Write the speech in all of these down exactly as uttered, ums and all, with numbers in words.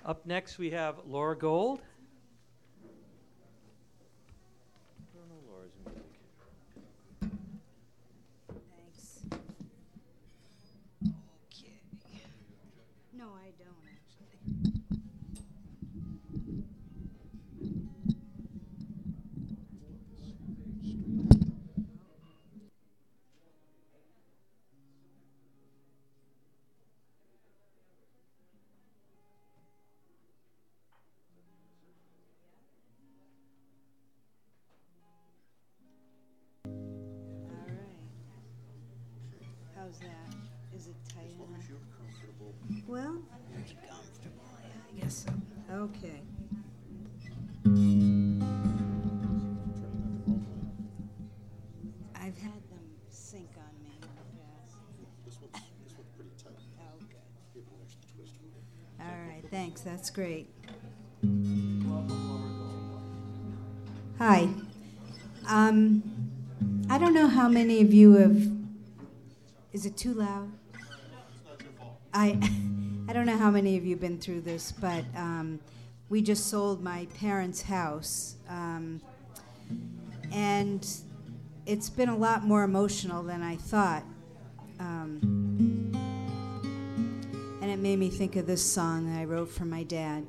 Up next, we have Laura Gold. I don't know Laura's music. Thanks. Okay. No, I don't actually. All right. How's that? Is it tight As long enough? as you're comfortable. Well, pretty comfortable. Yeah, I guess so. Okay. Turning that the wrong way. I've had them sink on me in the past. This one's, this one's pretty tight. Oh, good. Give it an extra twist for you. All right, thanks. That's great. Hi. Um, I don't know how many of you have. Is it too loud? I, I don't know how many of you have been through this, but um, we just sold my parents' house, um, and it's been a lot more emotional than I thought. Um, and it made me think of this song that I wrote for my dad.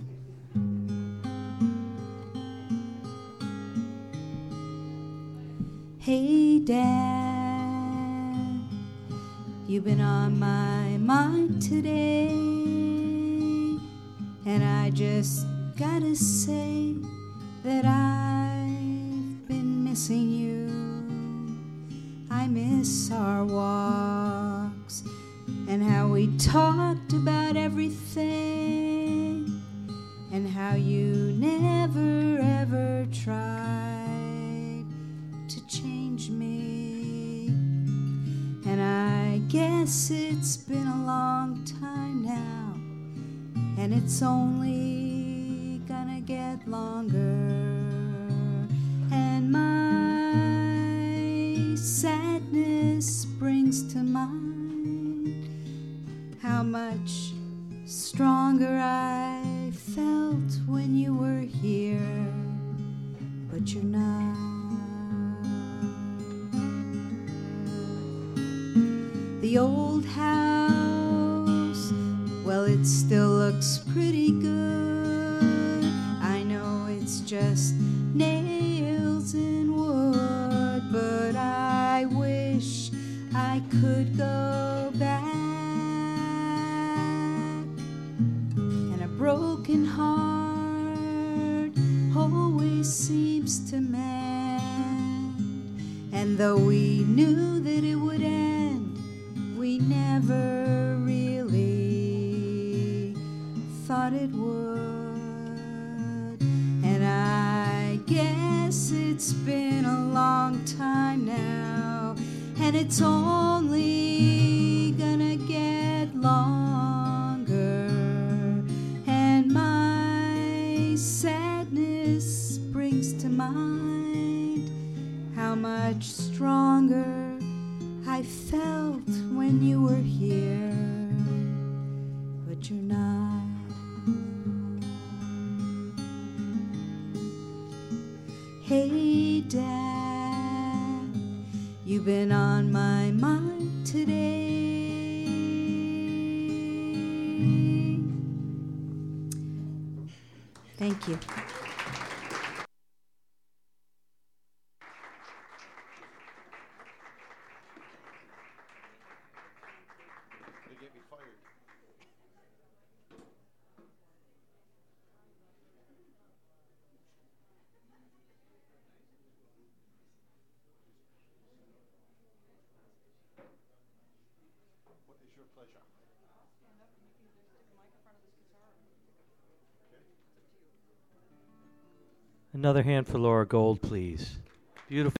Hey, Dad, you've been on my mind today, and I just gotta say that I've been missing you. I miss our walks and how we talked about everything, and how you never ever tried to change me. And I guess it's been a long time now, and it's only gonna get longer. And my sadness brings to mind how much stronger I felt when you were here, but you're not. The old house, well, it still looks pretty good. I know it's just nails and wood, but I wish I could go back. And a broken heart always seems to mend. And though we knew that it would end, we never really thought it would. And I guess it's been a long time now, and it's only gonna get longer. And my sadness brings to mind how much stronger I felt when you were here, but you're not. Hey, Dad, you've been on my mind today. Thank you. They get me fired. What is your pleasure? Another hand for Laura Gold, please. Beautiful.